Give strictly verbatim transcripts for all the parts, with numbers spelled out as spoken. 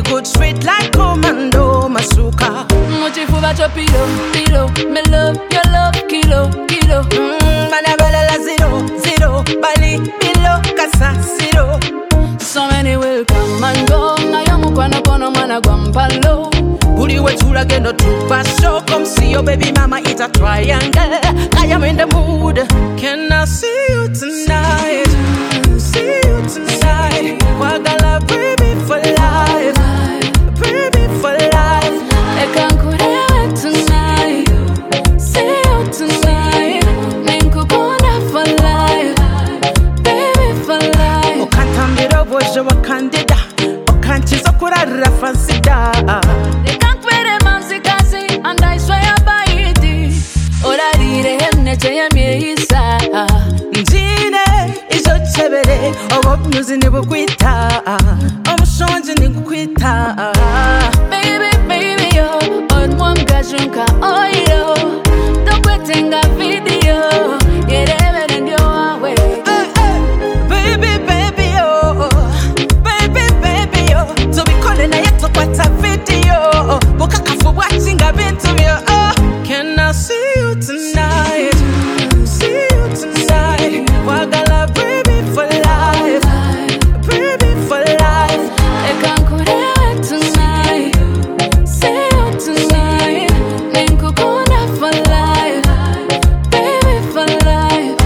good sweet like commando masuka. Mochifuva cho pilo, pilo. Me love, your love, kilo, kilo. Mmm, manabela la zero, zero. Bali, pilo, kasa, zero. So many will come and go. Na yamu kwa na kono mana guampalo. Uri we chula gendo tuba show. Come see your baby mama, it's a triangle. I am in the mood. Can I see you tonight? See you tonight. Wagala baby for life. Baby for life. I can't go there tonight. See you tonight. Menku kona for life. Baby for life. Okantambira bojo wakandida. Okanchizo kurara fansida. They can't quit mamsi kasi. And I swear by it. Ora dire hemne chaya miisa. Njine ijo chebere. Obo mnuzi nibukwita. Omushonji nikukwita. Baby, baby, yo. On one gajunka oilo. Dokwetenga video. Yerebe ndio awe. Eh, eh. Baby, baby, oh. Baby, baby, oh. To be calling na yeto kwata video. Bukakafu watching a bintu yo. Oh. Can I see you tonight? See you tonight. Wagala baby for life. Baby for life. I can't go there tonight. See you tonight. Menku kona for life. Baby for life.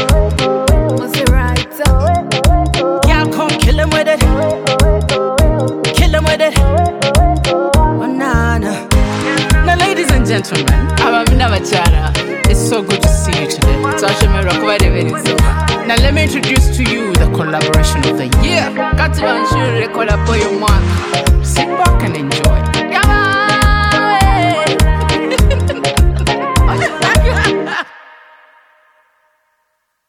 Was it right? Y'all come kill him with it. Kill him with it. Oh, nah, nah. Now, ladies and gentlemen, Abamina Bachara, it's so good to see you today. Tasha Merokuba Deverizova. Now, let me introduce to you the collaboration of the year. Katiba Nshuri Rekola Boyo Mwaka.